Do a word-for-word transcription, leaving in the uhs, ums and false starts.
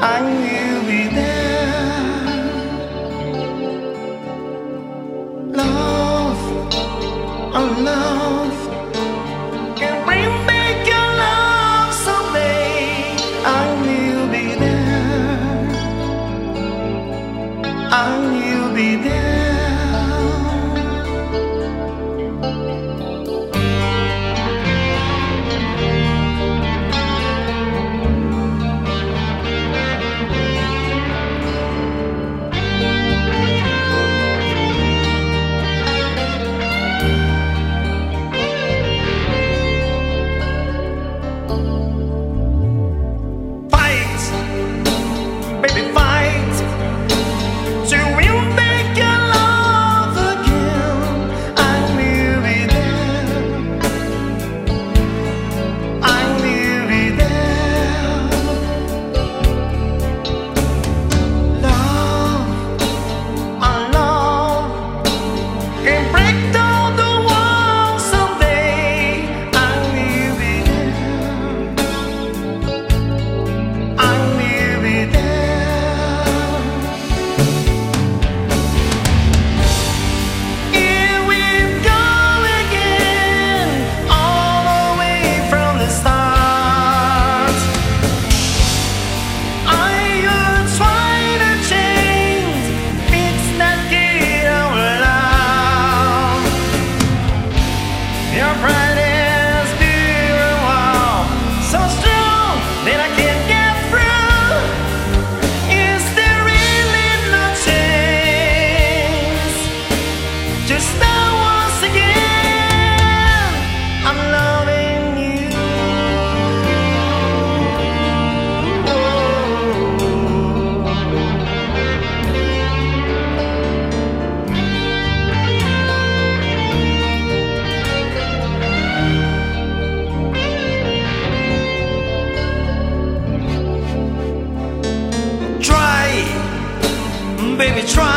I will be there. Love, oh love, can bring back your love someday. I will be there. I will be there. Baby, fight to win back your love again. I will be there. I will be there. Love, our love can break down the walls someday. I will be there. I will be there. Your pride is beautiful, so strong that I can't get through. Is there really no chance to start once again? I'm loving you. Baby, try.